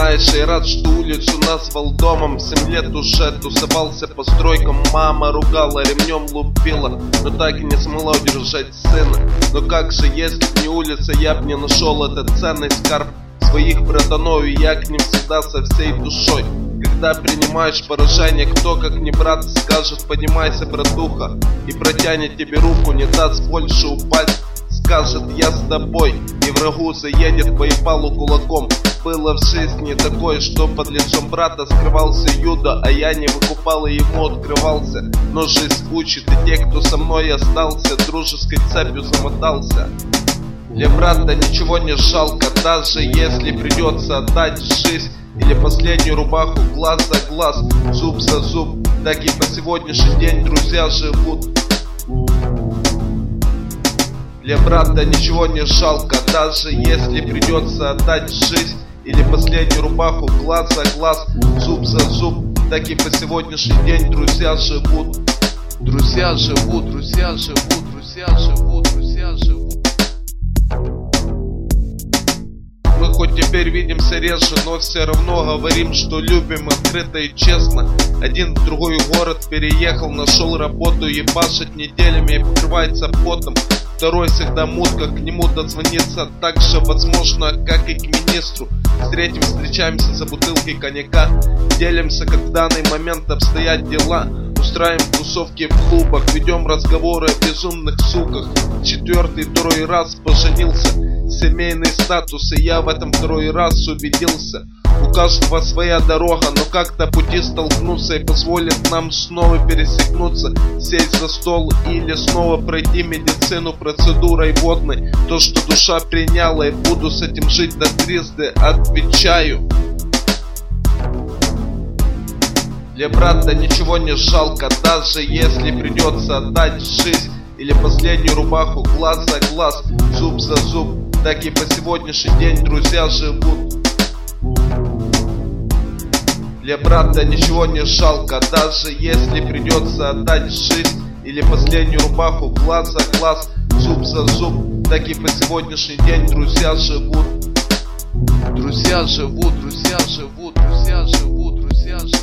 Знаешь, я рад, что улицу назвал домом. 7 лет уже тусовался по стройкам. Мама ругала, ремнем лупила, но так и не смогла удержать сына. Но как же, если б не улица, я б не нашел этот ценный скарб своих братанов, и я к ним всегда со всей душой. Когда принимаешь поражение, кто как не брат скажет: поднимайся, братуха, и протянет тебе руку, не даст больше упасть. Скажет: я с тобой, и врагу заедет по ебалу кулаком. Было в жизни такое, что под лицом брата скрывался Юда, а я не выкупал и ему открывался. Но жизнь учит, и те, кто со мной остался, дружеской цепью замотался. Для брата ничего не жалко, даже если придется отдать жизнь или последнюю рубаху, глаз за глаз, зуб за зуб. Так и по сегодняшний день друзья живут. Для брата ничего не жалко, даже если придется отдать жизнь или последнюю рубаху, глаз за глаз, зуб за зуб. Так и по сегодняшний день друзья живут. Друзья живут, друзья живут, друзья живут, друзья живут. Мы хоть теперь видимся реже, но все равно говорим, что любим открыто и честно. Один в другой город переехал, нашел работу, ебашит неделями и покрывается потом. Второй всегда мутка, к нему дозвониться так же возможно, как и к министру. С третьим встречаемся за бутылкой коньяка, делимся, как в данный момент обстоят дела. Устраиваем тусовки в клубах, ведем разговоры о безумных суках. Четвертый второй раз поженился, семейный статус, и я в этом второй раз убедился. У каждого своя дорога, но как-то пути столкнуться и позволит нам снова пересекнуться, сесть за стол или снова пройти медицину процедурой водной. То, что душа приняла, и буду с этим жить до трижды, отвечаю. Для брата ничего не жалко, даже если придется отдать жизнь или последнюю рубаху, глаз за глаз, зуб за зуб. Так и по сегодняшний день друзья живут. Для брата ничего не жалко, даже если придется отдать жизнь или последнюю рубаху, глаз за глаз, зуб за зуб. Так и по сегодняшний день друзья живут. Друзья живут, друзья живут, друзья живут, друзья живут.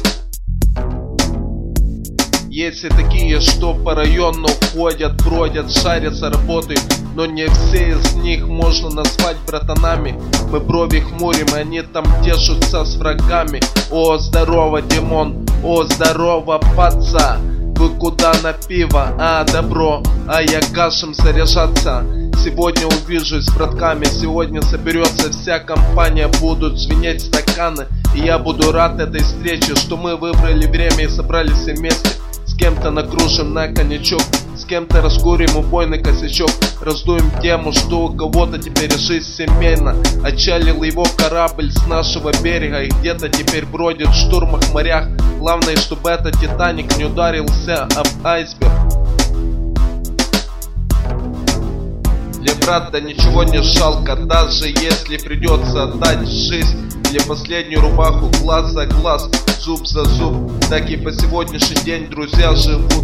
Есть и такие, что по району ходят, бродят, шарятся, работают, но не все из них можно назвать братанами. Мы брови хмурим, и они там тешутся с врагами. О, здорово, Димон, о, здорово, паца. Вы куда на пиво? А, добро, а я кашем заряжаться. Сегодня увижусь с братками, сегодня соберется вся компания, будут звенеть стаканы. И я буду рад этой встрече, что мы выбрали время и собрались все вместе. С кем-то накружим на коньячок, с кем-то раскурим убойный косячок. Раздуем тему, что у кого-то теперь жизнь семейна. Отчалил его корабль с нашего берега, и где-то теперь бродит в штурмах морях. Главное, чтобы этот Титаник не ударился об айсберг. Для брата ничего не жалко, даже если придется отдать жизнь или последнюю рубаху, глаз за глаз, зуб за зуб. Так и по сегодняшний день друзья живут.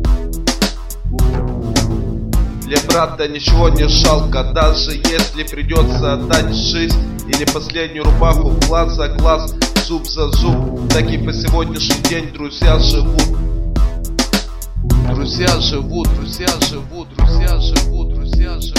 Для брата ничего не жалко, даже если придется отдать жизнь или последнюю рубаху, глаз за глаз, зуб за зуб. Так и по сегодняшний день друзья живут. Друзья живут, друзья живут, друзья живут, друзья живут.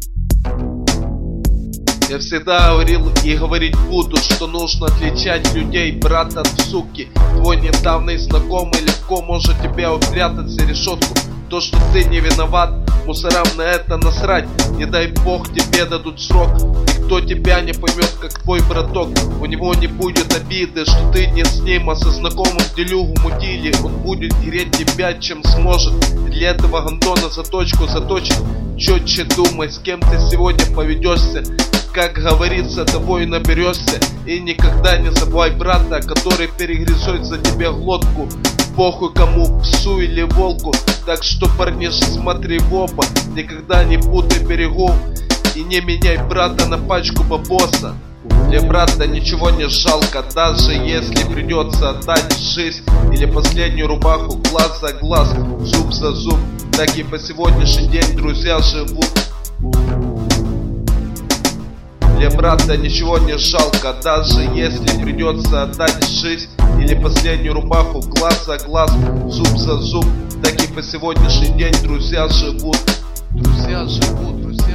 Я всегда говорил и говорить буду, что нужно отличать людей, брат от суки. Твой недавний знакомый легко может тебя упрятать за решетку. То, что ты не виноват, мусорам на это насрать. Не дай бог тебе дадут срок. Никто тебя не поймет, как твой браток. У него не будет обиды, что ты не с ним, а со знакомым делюгу мутили. Он будет тереть тебя, чем сможет. Для этого гандона заточку заточит. Четче думай, с кем ты сегодня поведешься. Как говорится, того и наберешься. И никогда не забывай брата, который перегрызет за тебя глотку. Похуй кому, псу или волку. Так что, парни, смотри в оба. Никогда не путай берегов. И не меняй брата на пачку бабоса. Для брата ничего не жалко, даже если придется отдать жизнь или последнюю рубаху, глаз за глаз, зуб за зуб. Так и по сегодняшний день друзья живут. Для брата ничего не жалко, даже если придется отдать жизнь или последнюю рубаху, глаз за глаз, зуб за зуб. Так и по сегодняшний день друзья живут. Друзья живут, друзья.